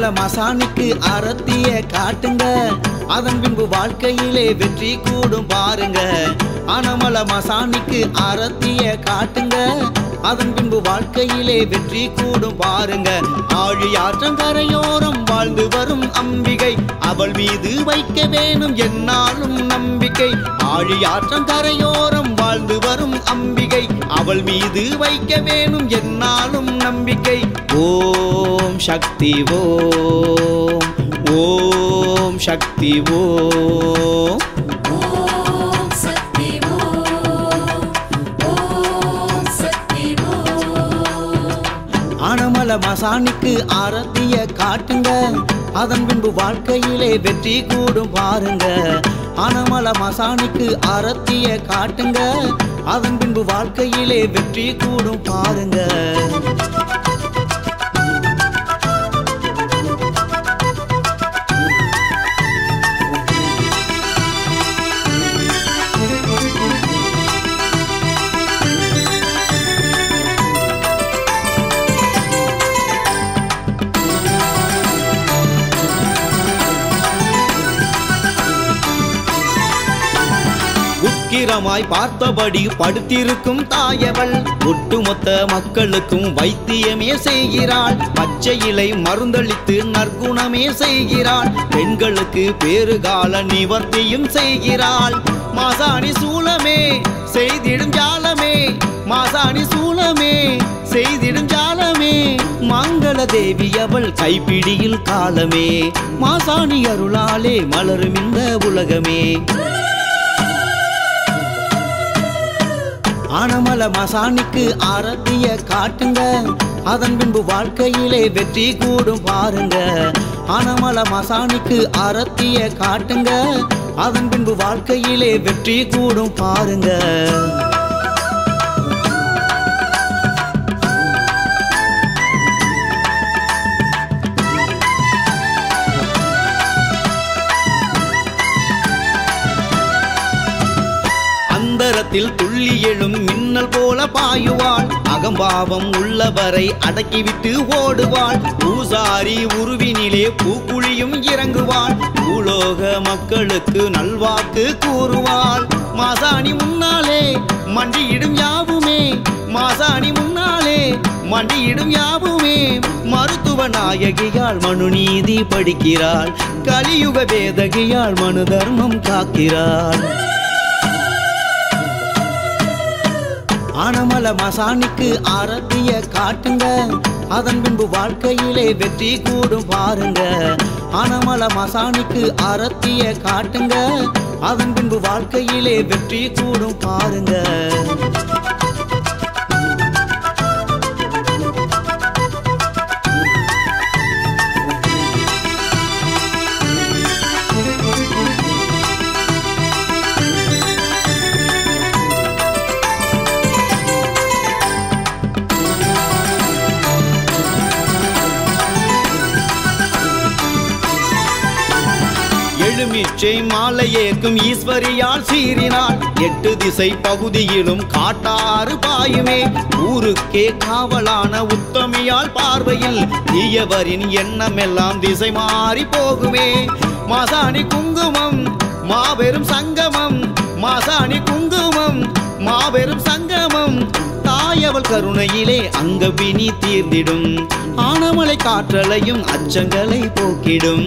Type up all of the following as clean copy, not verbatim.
ஆனமல மசானிக்கு அரத்திய காட்டுங்க, அதன் பின்பு வாழ்க்கையிலே வெற்றி கூடும் பாருங்க. ஆனமல மசானிக்கு அரத்திய காட்டுங்க, அதன் பின்பு வாழ்க்கையிலே வெற்றி கூடும் பாருங்க. ஆழியாற்றங்கரையோரம் வாழ்ந்து வரும் அம்பிகை, அவள் மீது வைக்க வேணும் என்னாலும் நம்பிக்கை. ஆழியாற்றங்கரையோரம் வாழ்ந்து வரும் அம்பிகை, அவள் மீது வைக்க வேணும் என்னாலும் நம்பிக்கை. ஓம் சக்தி ஓம், ஓம் சக்தி ஓம். ஆனமல மசானிக்கு ஆரத்திய காட்டுங்க, அதன் பின்பு வாழ்க்கையிலே வெற்றி கூடும் பாருங்க. ஆனமல மசானிக்கு ஆரத்திய காட்டுங்க, அதன் பின்பு வாழ்க்கையிலே வெற்றி கூடும் பாருங்க. உக்கிரமாய் பார்த்தபடி படுத்திருக்கும் தாயவள், ஒட்டுமொத்த மக்களுக்கும் வைத்தியமே செய்கிறாள். பச்சை இலை மருந்தளித்து நற்குணமே செய்கிறாள். பெண்களுக்கு பேறுகால நிவர்த்தியும் செய்கிறாள். மாசாணி சூலமே செய்திடும் ஜாலமே, மாசாணி சூலமே செய்திடும் ஜாலமே. மங்கள தேவி அவள் கைப்பிடியில் காலமே, மாசாணி அருளாலே மலரும் இந்த உலகமே. ஆனமல மசானிக்கு ஆரத்திய காட்டுங்க, அதன் பின்பு வாழ்க்கையிலே வெற்றி கூடும் பாருங்க. ஆனமல மசானிக்கு ஆரத்திய காட்டுங்க, அதன் பின்பு வாழ்க்கையிலே வெற்றி கூடும் பாருங்க. அந்தரத்தில் துள்ளி எழும் மின்னல் போல பாயுவாள். அகம்பாவம் உள்ளவரை அடக்கிவிட்டு ஓடுவாள். பூசாரி உருவினிலே பூக்குழியும் இறங்குவாள். பூலோக மக்களுக்கு நல்வாக்கு கூறுவாள். மாசாணி முன்னாலே மண்டியிடும் யாவுமே, மாசாணி முன்னாலே மண்டியிடும் யாவுமே. மருத்துவ நாயகியால் மனுநீதி படிக்கிறாள். கலியுக வேதகியால் மனு தர்மம் காக்கிறாள். ஆனமல மசானிக்கு ஆரத்திய காட்டுங்க, அதன் பின்பு வாழ்க்கையிலே வெற்றி கூடும் பாருங்க. ஆனமல மசானிக்கு ஆரத்திய காட்டுங்க, அதன் பின்பு வாழ்க்கையிலே வெற்றி கூடும் பாருங்க. எழுமிச்சை மாலையேக்கும் ஈஸ்வரியால் சீறினாள். 8 திசை பகுதியிலும் காட்டாறு பாயுமே. ஊருக்கே காவலான உத்தமியால் பார்வையில் தீயவரின் எண்ணமெல்லாம் திசை மாறி போகுமே. மாசாணி குங்குமம் மாபெரும் சங்கமம், மாசாணி குங்குமம் மாபெரும் சங்கமம். தாயவள் கருணையிலே அங்க வினி தீர்ந்திடும். ஆனமலை காற்றலையும் அச்சங்களை போக்கிடும்.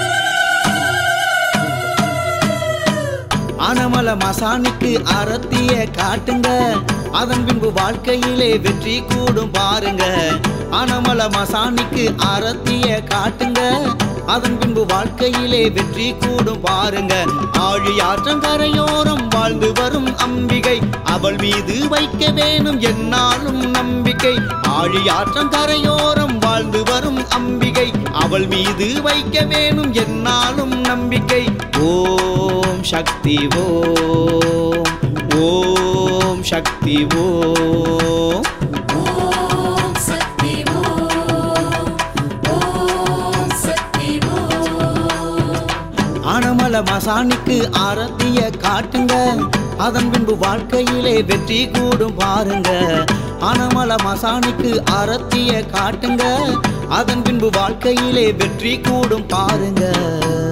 ஆனமல மசானிக்கு அரத்திய காட்டுங்க, அதன் பின்பு வாழ்க்கையிலே வெற்றி கூடும் பாருங்க. ஆனமல மசானிக்கு அரத்திய காட்டுங்க, அதன் பின்பு வாழ்க்கையிலே வெற்றி கூடும் பாருங்க. ஆழியாற்றங்கரையோரம் வாழ்ந்து வரும் அம்பிகை, அவள் மீது வைக்க வேணும் என்னாலும் நம்பிக்கை. ஆழியாற்றங்கரையோரம் வாழ்ந்து வரும் அம்பிகை, அவள் மீது வைக்க வேணும் என்னாலும் நம்பிக்கை. ஓம் சக்தி ஓம், ஓம் சக்தி ஓம். ஆனமல மசானிக்கு ஆரத்திய காட்டுங்க, அதன் பின்பு வாழ்க்கையிலே வெற்றி கூடும் பாருங்க. ஆனமல மசானிக்கு ஆரத்திய காட்டுங்க, அதன் பின்பு வாழ்க்கையிலே வெற்றி கூடும் பாருங்க.